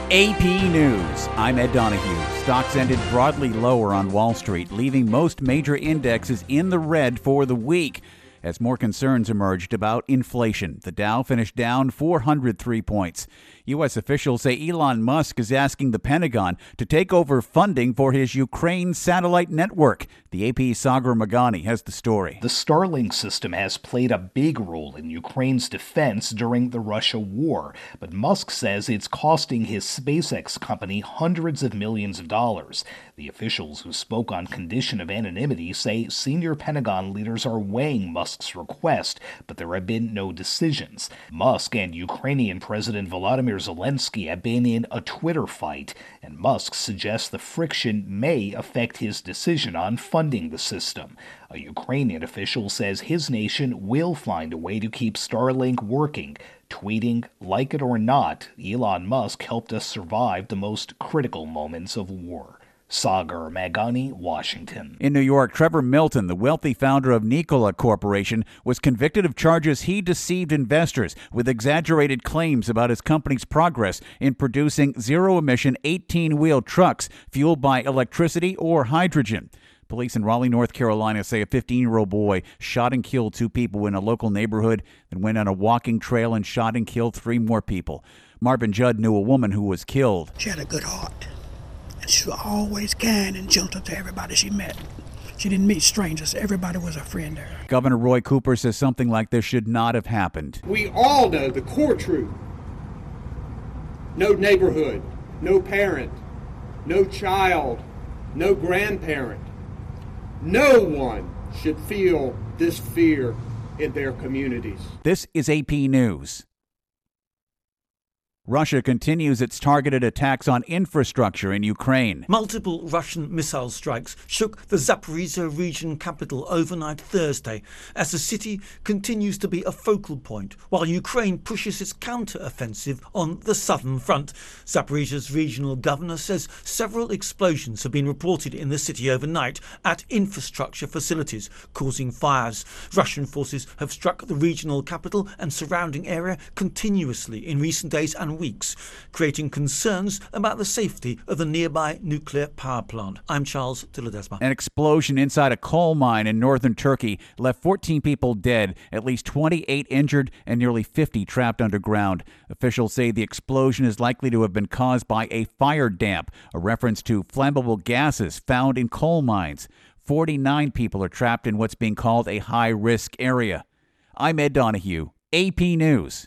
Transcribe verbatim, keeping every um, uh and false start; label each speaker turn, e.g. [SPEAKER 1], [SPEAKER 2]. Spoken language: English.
[SPEAKER 1] A P News. I'm Ed Donahue. Stocks ended broadly lower on Wall Street, leaving most major indexes in the red for the week as more concerns emerged about inflation. The Dow finished down four hundred three points. U S officials say Elon Musk is asking the Pentagon to take over funding for his Ukraine satellite network. The A P's Sagar Meghani has the story.
[SPEAKER 2] The Starlink system has played a big role in Ukraine's defense during the Russia war, but Musk says it's costing his SpaceX company hundreds of millions of dollars. The officials who spoke on condition of anonymity say senior Pentagon leaders are weighing Musk's request, but there have been no decisions. Musk and Ukrainian President Volodymyr Zelensky have been in a Twitter fight, and Musk suggests the friction may affect his decision on funding the system. A Ukrainian official says his nation will find a way to keep Starlink working, tweeting, "Like it or not, Elon Musk helped us survive the most critical moments of war." Sagar Meghani, Washington.
[SPEAKER 1] In New York, Trevor Milton, the wealthy founder of Nikola Corporation, was convicted of charges he deceived investors with exaggerated claims about his company's progress in producing zero-emission eighteen-wheel trucks fueled by electricity or hydrogen. Police in Raleigh, North Carolina say a fifteen-year-old boy shot and killed two people in a local neighborhood, then went on a walking trail and shot and killed three more people. Marvin Judd knew a woman who was killed.
[SPEAKER 3] She had a good heart. She was always kind and gentle to everybody she met. She didn't meet strangers. Everybody was a friend to her.
[SPEAKER 1] Governor Roy Cooper says something like this should not have happened.
[SPEAKER 4] We all know the core truth. No neighborhood, no parent, no child, no grandparent. No one should feel this fear in their communities.
[SPEAKER 1] This is A P News. Russia continues its targeted attacks on infrastructure in Ukraine.
[SPEAKER 5] Multiple Russian missile strikes shook the Zaporizhzhia region capital overnight Thursday as the city continues to be a focal point while Ukraine pushes its counter-offensive on the southern front. Zaporizhzhia's regional governor says several explosions have been reported in the city overnight at infrastructure facilities, causing fires. Russian forces have struck the regional capital and surrounding area continuously in recent days and weeks, creating concerns about the safety of the nearby nuclear power plant. I'm Charles de Ledesma.
[SPEAKER 1] An explosion inside a coal mine in northern Turkey left fourteen people dead, at least twenty-eight injured, and nearly fifty trapped underground. Officials say the explosion is likely to have been caused by a fire damp, a reference to flammable gases found in coal mines. forty-nine people are trapped in what's being called a high-risk area. I'm Ed Donahue, A P News.